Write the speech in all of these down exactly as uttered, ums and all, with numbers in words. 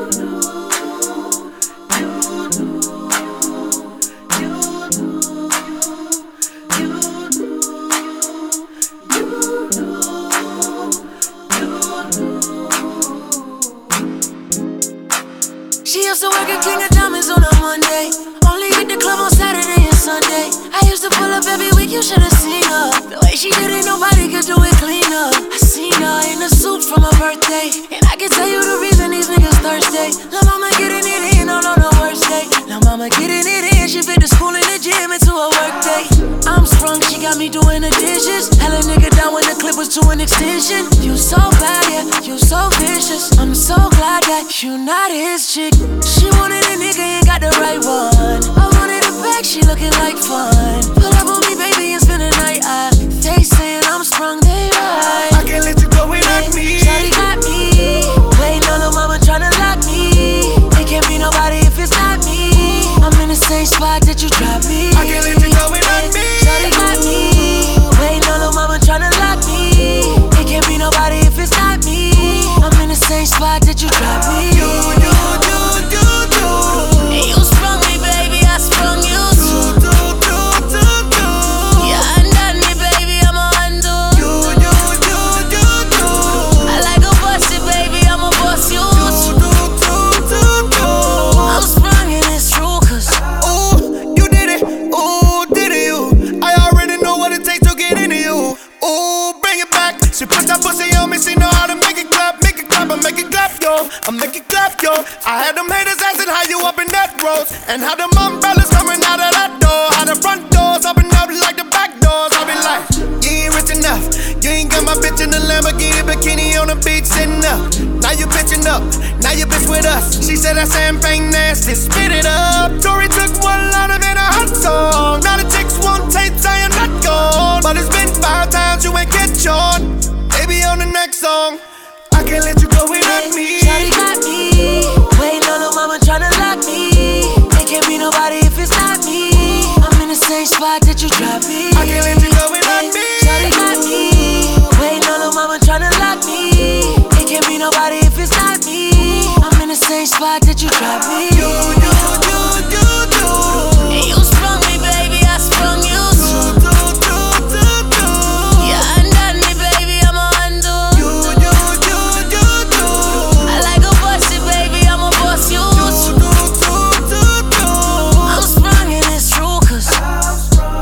She used to work at King of Diamonds on a Monday. Only hit the club on Saturday and Sunday. I used to pull up every week, you should've seen her. The way she did it, nobody could do it cleaner. I seen her in a suit for my birthday, and I can tell you the reason these niggas thirsty. Lil' mama getting it in on on the worst day. Lil' mama getting it in, she fit the school and the gym into a work day. I'm sprung, she got me doing the dishes. Hella nigga down when the clip was to an extension. You so bad, yeah, you so vicious. I'm so glad that you not his chick. She wanted a nigga, ain't got the right one. I wanted a bag, she looking like fun. Pull up on me, baby, and spend the night. I, they saying I'm sprung, they right. I can't let you go without me. Shawty got me waiting on her mama tryna lock me. It can't be nobody if it's not me. I'm in the same spot that you dropped me. I can't let you go without me. Shawty got me waiting on her mama tryna lock me. It can't be nobody if it's not me. I'm in the same spot that you dropped me. You, you, you, you, you. And you sprung me, baby, I sprung you too. Do, do, do, do. Yeah, undone me, baby, I'ma undo. You, you, you, you, you. I like a busted, baby, I'ma bust you too. Do, do, do, do. I'm sprung and it's true, cause Ooh, you did it. Ooh, did it you. I already know what it takes to get into you. Ooh, bring it back. She put that pussy on me, she know how to make it clap, make it clap, I make it clap, yo. I make it clap, yo. I had them haters asking how you up in that road, and how them umbrellas coming out of that door, how the front doors open up like the back doors. I be like, you ain't rich enough, you ain't got my bitch in the Lamborghini bikini on the beach sitting up. Now you bitching up, now you bitch with us. She said that champagne nasty, spit it up. Tory took one line of it, a hot song. Now the chicks want tapes, I am not gone, but it's been five times you ain't catch on. Baby on the next song, I can't let you go without me. Shawty got me waiting on her mama tryna lock me. It can't be nobody if it's not me. I'm in the same spot that you dropped me. I can't let you go without me. Shawty got me waiting on her mama tryna lock me. It can't be nobody if it's not me. I'm in the same spot that you dropped me. You, you, you, you, you. And you sprung me, baby, I sprung you too. Do, do, do, do. Yeah, undone me, baby, I'ma undo. You, you, you, you, you. I like a busted, baby, I'ma bust you Do, too. do, do, do, do. I'm sprung and it's true, cause I'm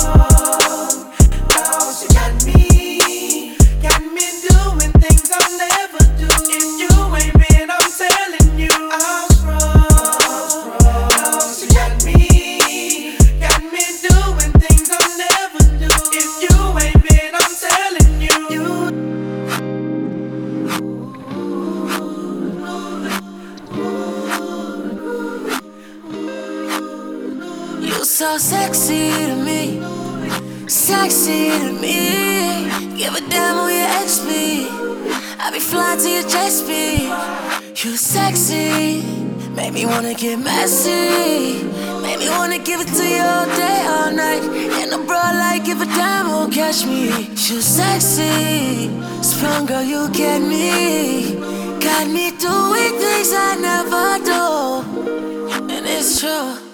sprung, now she got me, got me doing things I'll never do. If you ain't been, I'm telling you, I'm sprung, now she got me, got me doing things I'll never do. If you ain't been, I'm telling you. you so sexy to me, sexy to me. Give a damn who your ex be, I be flying to your jet speed. You sexy, make me wanna get messy, make me wanna give it to you all day, all night. And a bra like give a damn who'll catch me. You sexy, sprung girl, you get me, got me doing things I never do, and it's true.